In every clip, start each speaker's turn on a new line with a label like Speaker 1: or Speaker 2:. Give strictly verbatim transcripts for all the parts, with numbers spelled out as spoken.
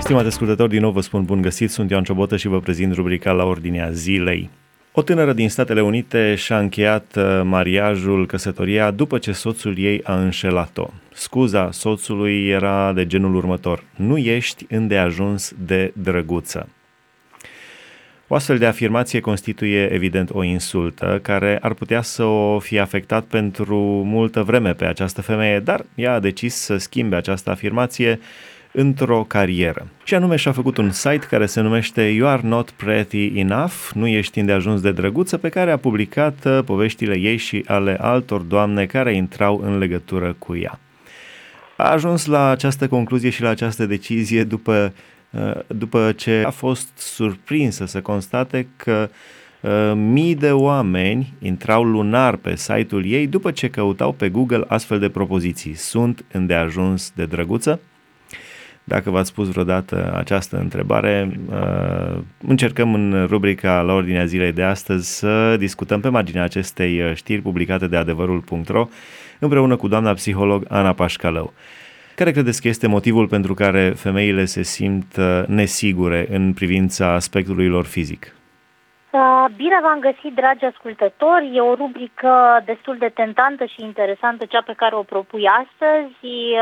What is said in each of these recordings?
Speaker 1: Stimați ascultători, din nou vă spun bun găsit, sunt Ioan Ciobotă și vă prezint rubrica La Ordinea Zilei. O tânără din Statele Unite și-a încheiat mariajul, căsătoria, după ce soțul ei a înșelat-o. Scuza soțului era de genul următor: nu ești îndeajuns de drăguță. O astfel de afirmație constituie evident o insultă care ar putea să o fie afectat pentru multă vreme pe această femeie, dar ea a decis să schimbe această afirmație într-o carieră. Și anume și-a făcut un site care se numește You Are Not Pretty Enough, nu ești îndeajuns de drăguță, pe care a publicat poveștile ei și ale altor doamne care intrau în legătură cu ea. A ajuns la această concluzie și la această decizie după, după ce a fost surprinsă să constate că mii de oameni intrau lunar pe site-ul ei după ce căutau pe Google astfel de propoziții. Sunt îndeajuns de drăguță? Dacă v-ați pus vreodată această întrebare, încercăm în rubrica La Ordinea Zilei de astăzi să discutăm pe marginea acestei știri publicate de adevărul punct ro împreună cu doamna psiholog Ana Pașcalău. Care credeți că este motivul pentru care femeile se simt nesigure în privința aspectului lor fizic?
Speaker 2: Bine v-am găsit, dragi ascultători. E o rubrică destul de tentantă și interesantă, cea pe care o propui astăzi.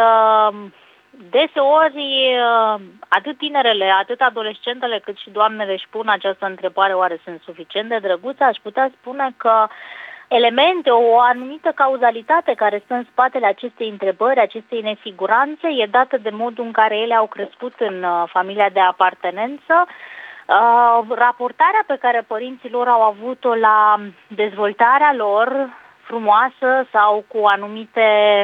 Speaker 2: Deseori, atât tinerele, atât adolescentele, cât și doamnele își pun această întrebare: oare sunt suficient de drăguțe? Aș putea spune că elemente, o anumită cauzalitate care stă în spatele acestei întrebări, acestei nesiguranțe, e dată de modul în care ele au crescut în familia de apartenență, raportarea pe care părinții lor au avut-o la dezvoltarea lor frumoasă sau cu anumite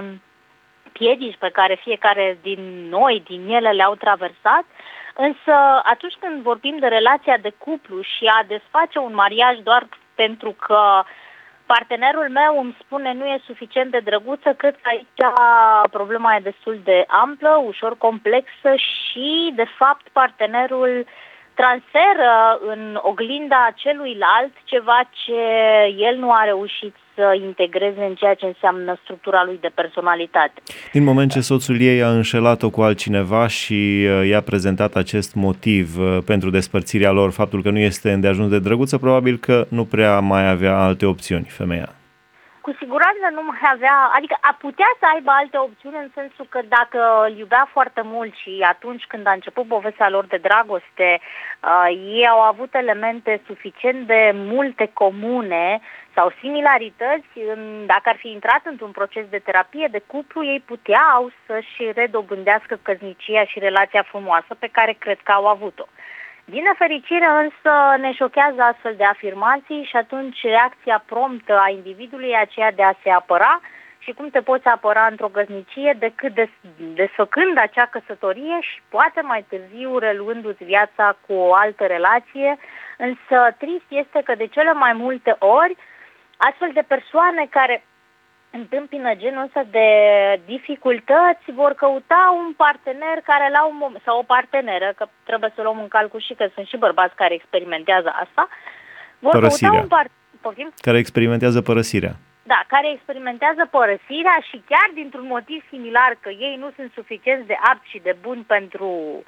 Speaker 2: piedici pe care fiecare din noi, din ele, le-au traversat. Însă atunci când vorbim de relația de cuplu și a desface un mariaj doar pentru că partenerul meu îmi spune nu e suficient de drăguță, cred că aici problema e destul de amplă, ușor complexă și, de fapt, partenerul transferă în oglinda celuilalt ceva ce el nu a reușit să integreze în ceea ce înseamnă structura lui de personalitate.
Speaker 1: Din moment ce soțul ei a înșelat-o cu altcineva și i-a prezentat acest motiv pentru despărțirea lor, faptul că nu este îndeajuns de drăguță, probabil că nu prea mai avea alte opțiuni femeia.
Speaker 2: Cu siguranță nu mai avea, adică a putea să aibă alte opțiuni, în sensul că dacă îl iubea foarte mult și atunci când a început povestea lor de dragoste, uh, ei au avut elemente suficient de multe comune sau similarități, în, dacă ar fi intrat într-un proces de terapie de cuplu, ei puteau să-și redobândească căsnicia și relația frumoasă pe care cred că au avut-o. Din nefericire însă ne șochează astfel de afirmații și atunci reacția promptă a individului e aceea de a se apăra. Și cum te poți apăra într-o căsnicie decât des, desfăcând acea căsătorie și poate mai târziu reluându-ți viața cu o altă relație. Însă trist este că de cele mai multe ori astfel de persoane care întâmpină genul ăsta de dificultăți vor căuta un partener care la un moment, sau o parteneră, că trebuie să luăm în calcul și că sunt și bărbați care experimentează asta, vor
Speaker 1: părăsirea.
Speaker 2: căuta un partener
Speaker 1: care experimentează părăsirea.
Speaker 2: Da, care experimentează părăsirea și chiar dintr-un motiv similar, că ei nu sunt suficienți de apți și de buni pentru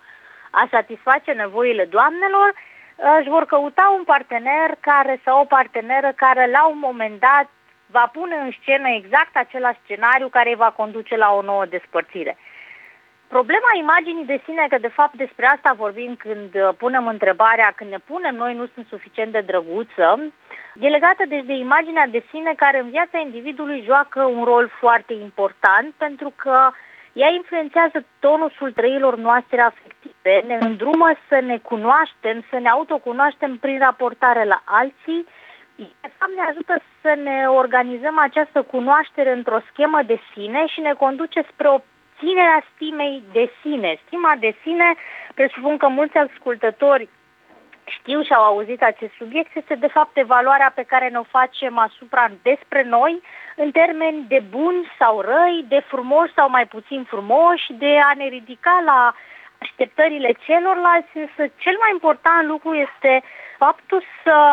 Speaker 2: a satisface nevoile doamnelor, își vor căuta un partener care sau o parteneră care la un moment dat va pune în scenă exact același scenariu care îi va conduce la o nouă despărțire. Problema imaginii de sine, că de fapt despre asta vorbim când punem întrebarea, când ne punem noi nu sunt suficient de drăguță, e legată deci de imaginea de sine care în viața individului joacă un rol foarte important, pentru că ea influențează tonusul trăilor noastre afective, ne îndrumă să ne cunoaștem, să ne autocunoaștem prin raportare la alții. De fapt, ne ajută să ne organizăm această cunoaștere într-o schemă de sine și ne conduce spre obținerea stimei de sine. Stima de sine, presupun că mulți ascultători știu și au auzit acest subiect, este de fapt evaluarea pe care ne-o facem asupra despre noi în termeni de buni sau răi, de frumoși sau mai puțin frumoși, de a ne ridica la așteptările celorlalți. Însă cel mai important lucru este faptul să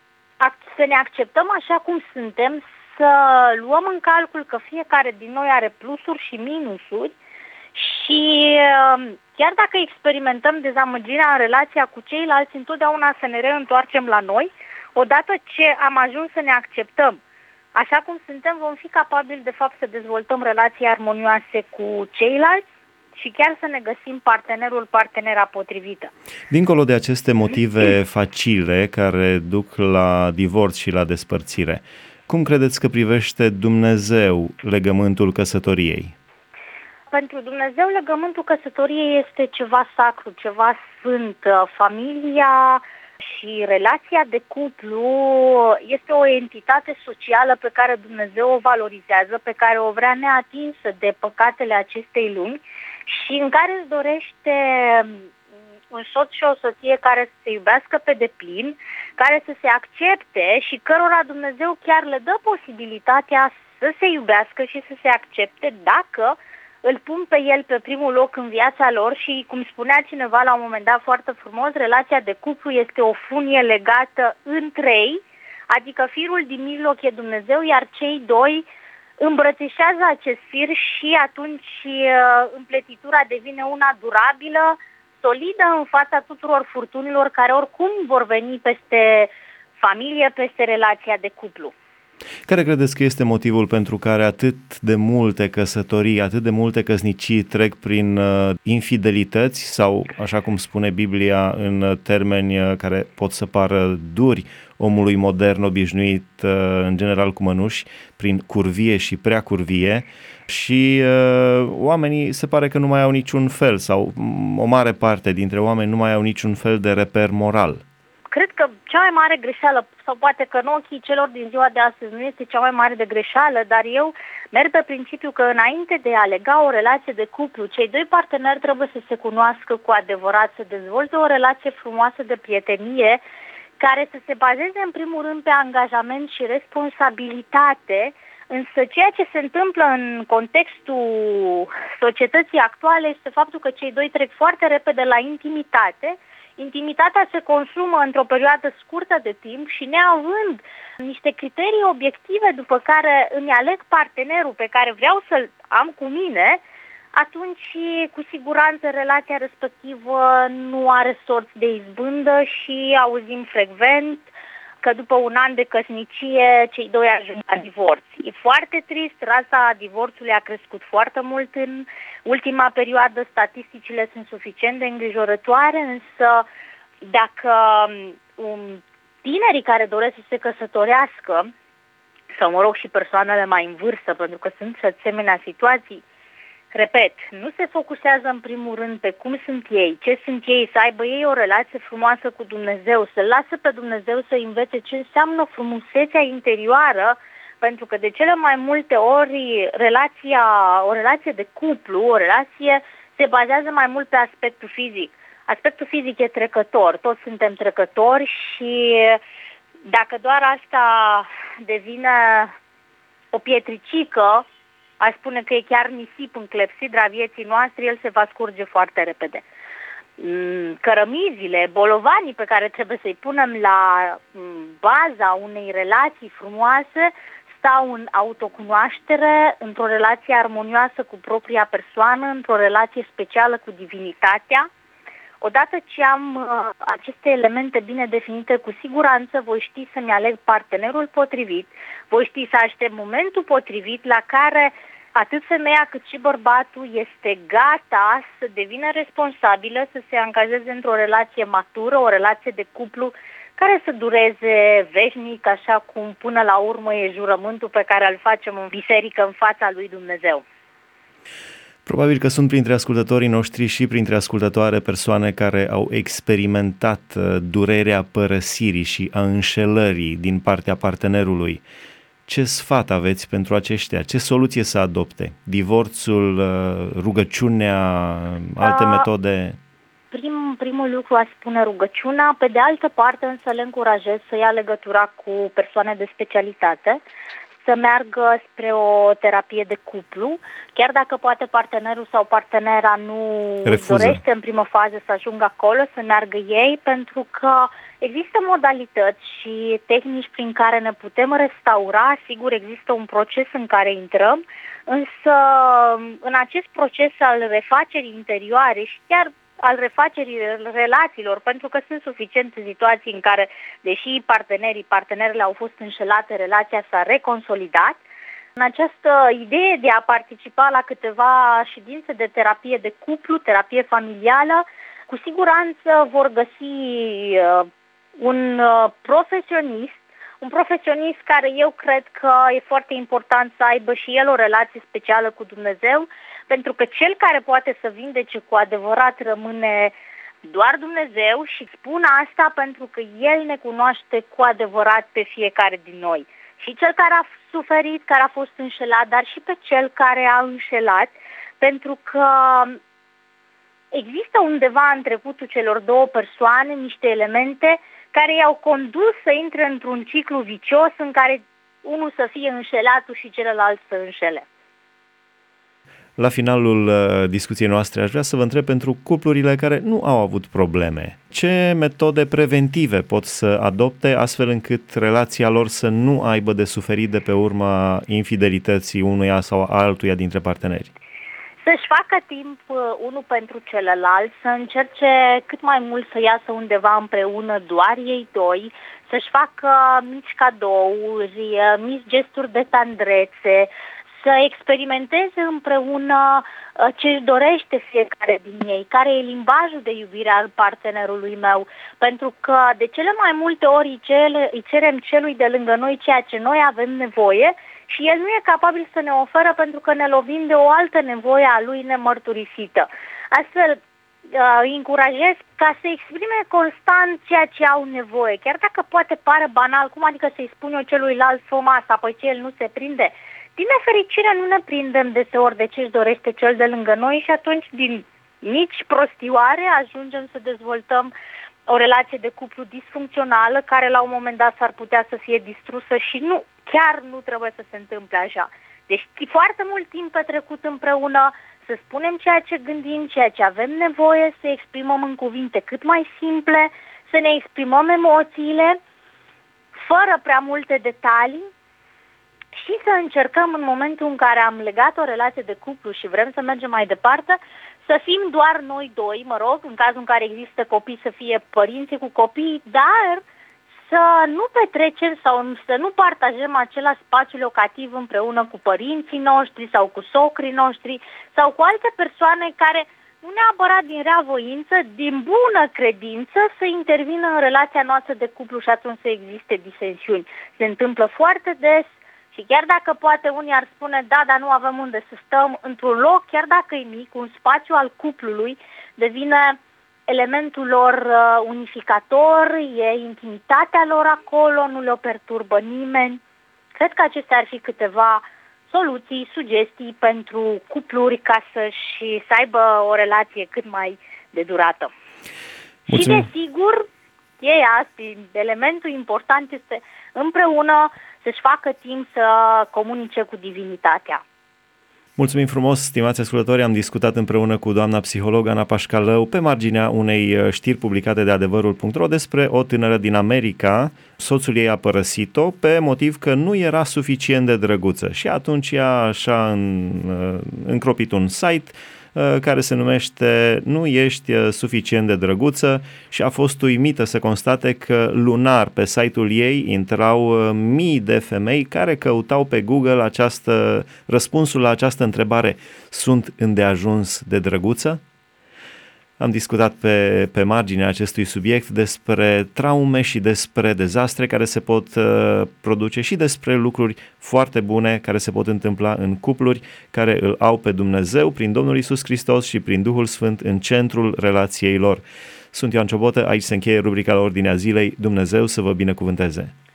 Speaker 2: să ne acceptăm așa cum suntem, să luăm în calcul că fiecare din noi are plusuri și minusuri Și chiar dacă experimentăm dezamăgirea în relația cu ceilalți, întotdeauna să ne reîntoarcem la noi. Odată ce am ajuns să ne acceptăm așa cum suntem, vom fi capabili de fapt să dezvoltăm relații armonioase cu ceilalți și chiar să ne găsim partenerul, partenera potrivită.
Speaker 1: Dincolo de aceste motive facile care duc la divorț și la despărțire, cum credeți că privește Dumnezeu legământul căsătoriei?
Speaker 2: Pentru Dumnezeu, legământul căsătoriei este ceva sacru, ceva sfânt. Familia și relația de cuplu este o entitate socială pe care Dumnezeu o valorizează, pe care o vrea neatinsă de păcatele acestei lumi și în care îți dorește un soț și o soție care să se iubească pe deplin, care să se accepte și cărora Dumnezeu chiar le dă posibilitatea să se iubească și să se accepte dacă îl pun pe el pe primul loc în viața lor și, cum spunea cineva la un moment dat foarte frumos, relația de cuplu este o funie legată între ei, adică firul din mijloc e Dumnezeu, iar cei doi îmbrățișează acest fir și atunci împletitura devine una durabilă, solidă în fața tuturor furtunilor care oricum vor veni peste familie, peste relația de cuplu.
Speaker 1: Care credeți că este motivul pentru care atât de multe căsătorii, atât de multe căsnicii trec prin uh, infidelități sau, așa cum spune Biblia, în termeni uh, care pot să pară duri omului modern obișnuit, uh, în general cu mănuși, prin curvie și prea curvie și uh, oamenii se pare că nu mai au niciun fel sau o mare parte dintre oameni nu mai au niciun fel de reper moral?
Speaker 2: Cred că cea mai mare greșeală, sau poate că în ochii celor din ziua de astăzi nu este cea mai mare de greșeală, dar eu merg pe principiu că înainte de a lega o relație de cuplu, cei doi parteneri trebuie să se cunoască cu adevărat, să dezvolte o relație frumoasă de prietenie, care să se bazeze în primul rând pe angajament și responsabilitate, însă ceea ce se întâmplă în contextul societății actuale este faptul că cei doi trec foarte repede la intimitate. Intimitatea se consumă într-o perioadă scurtă de timp și neavând niște criterii obiective după care îmi aleg partenerul pe care vreau să-l am cu mine, atunci cu siguranță relația respectivă nu are sorți de izbândă și auzim frecvent că după un an de căsnicie cei doi ajung la divorț. E foarte trist, rata divorțului a crescut foarte mult în ultima perioadă, statisticile sunt suficient de îngrijorătoare, însă dacă um, tinerii care doresc să se căsătorească, sau mă rog și persoanele mai în vârstă, pentru că sunt asemenea situații, repet, nu se focusează în primul rând pe cum sunt ei, ce sunt ei, să aibă ei o relație frumoasă cu Dumnezeu, să lasă pe Dumnezeu să învețe ce înseamnă frumusețea interioară, pentru că de cele mai multe ori relația, o relație de cuplu, o relație se bazează mai mult pe aspectul fizic. Aspectul fizic e trecător, toți suntem trecători și dacă doar asta devine o pietricică, aș spune că e chiar nisip în clepsidra vieții noastre, el se va scurge foarte repede. Cărămizile, bolovanii pe care trebuie să-i punem la baza unei relații frumoase stau în autocunoaștere, într-o relație armonioasă cu propria persoană, într-o relație specială cu divinitatea. Odată ce am uh, aceste elemente bine definite, cu siguranță voi ști să-mi aleg partenerul potrivit, voi ști să aștept momentul potrivit la care atât femeia cât și bărbatul este gata să devină responsabilă, să se angajeze într-o relație matură, o relație de cuplu care să dureze veșnic, așa cum până la urmă e jurământul pe care îl facem în biserică în fața lui Dumnezeu.
Speaker 1: Probabil că sunt printre ascultătorii noștri și printre ascultătoare persoane care au experimentat durerea părăsirii și a înșelării din partea partenerului. Ce sfat aveți pentru aceștia? Ce soluție să adopte? Divorțul, rugăciunea, alte
Speaker 2: A,
Speaker 1: metode?
Speaker 2: Prim, primul lucru aș spune rugăciunea, pe de altă parte însă le încurajez să ia legătura cu persoane de specialitate, să meargă spre o terapie de cuplu, chiar dacă poate partenerul sau partenera nu
Speaker 1: refuză,
Speaker 2: dorește în primă fază să ajungă acolo, să meargă ei, pentru că există modalități și tehnici prin care ne putem restaura. Sigur, există un proces în care intrăm, însă în acest proces al refacerii interioare și chiar al refacerii relațiilor, pentru că sunt suficiente situații în care, deși partenerii, partenerele au fost înșelate, relația s-a reconsolidat. În această idee de a participa la câteva ședințe de terapie de cuplu, terapie familială, cu siguranță vor găsi un profesionist, un profesionist care eu cred că e foarte important să aibă și el o relație specială cu Dumnezeu, pentru că cel care poate să vindece cu adevărat rămâne doar Dumnezeu, și spun asta pentru că El ne cunoaște cu adevărat pe fiecare din noi. Și cel care a suferit, care a fost înșelat, dar și pe cel care a înșelat, pentru că există undeva în trecutul celor două persoane niște elemente care i-au condus să intre într-un ciclu vicios în care unul să fie înșelatul și celălalt să înșele.
Speaker 1: La finalul uh, discuției noastre aș vrea să vă întreb pentru cuplurile care nu au avut probleme. Ce metode preventive pot să adopte astfel încât relația lor să nu aibă de suferit de pe urma infidelității unuia sau altuia dintre parteneri?
Speaker 2: Să-și facă timp uh, unul pentru celălalt, să încerce cât mai mult să iasă undeva împreună doar ei doi, să-și facă mici cadouri, mici gesturi de tandrețe, să experimenteze împreună ce își dorește fiecare din ei, care e limbajul de iubire al partenerului meu, pentru că de cele mai multe ori îi cerem celui de lângă noi ceea ce noi avem nevoie și el nu e capabil să ne oferă pentru că ne lovim de o altă nevoie a lui nemărturisită. Astfel, îi încurajez ca să exprime constant ceea ce au nevoie, chiar dacă poate pare banal, cum adică să-i spun eu celuilalt fă masa, păi ce el nu se prinde. Din nefericire nu ne prindem deseori de ce își dorește cel de lângă noi și atunci din mici prostioare ajungem să dezvoltăm o relație de cuplu disfuncțională care la un moment dat s-ar putea să fie distrusă și nu, chiar nu trebuie să se întâmple așa. Deci foarte mult timp petrecut împreună, să spunem ceea ce gândim, ceea ce avem nevoie, să exprimăm în cuvinte cât mai simple, să ne exprimăm emoțiile fără prea multe detalii, și să încercăm în momentul în care am legat o relație de cuplu și vrem să mergem mai departe, să fim doar noi doi, mă rog, în cazul în care există copii să fie părinții cu copii, dar să nu petrecem sau să nu partajăm același spațiu locativ împreună cu părinții noștri sau cu socrii noștri sau cu alte persoane care nu neapărat din rea voință, din bună credință, să intervină în relația noastră de cuplu și atunci să existe disensiuni. Se întâmplă foarte des. Și chiar dacă poate unii ar spune, da, dar nu avem unde să stăm, într-un loc, chiar dacă e mic, un spațiu al cuplului devine elementul lor uh, unificator, e intimitatea lor acolo, nu le-o perturbă nimeni. Cred că acestea ar fi câteva soluții, sugestii pentru cupluri ca să-și să aibă o relație cât mai de durată. Mulțumim. Și desigur, e asta, elementul important este împreună să-și facă timp să comunice cu divinitatea.
Speaker 1: Mulțumim frumos, stimați ascultători, am discutat împreună cu doamna psiholog Ana Pașcalău pe marginea unei știri publicate de adevărul punct ro despre o tânără din America. Soțul ei a părăsit-o pe motiv că nu era suficient de drăguță și atunci ea și-a încropit un site care se numește Nu ești suficient de drăguță și a fost uimită să constate că lunar pe site-ul ei intrau mii de femei care căutau pe Google această, răspunsul la această întrebare: sunt îndeajuns de drăguță? Am discutat pe, pe marginea acestui subiect despre traume și despre dezastre care se pot uh, produce și despre lucruri foarte bune care se pot întâmpla în cupluri care îl au pe Dumnezeu prin Domnul Iisus Hristos și prin Duhul Sfânt în centrul relației lor. Sunt Ioan Ciobotă, aici se încheie rubrica La Ordinea Zilei. Dumnezeu să vă binecuvânteze!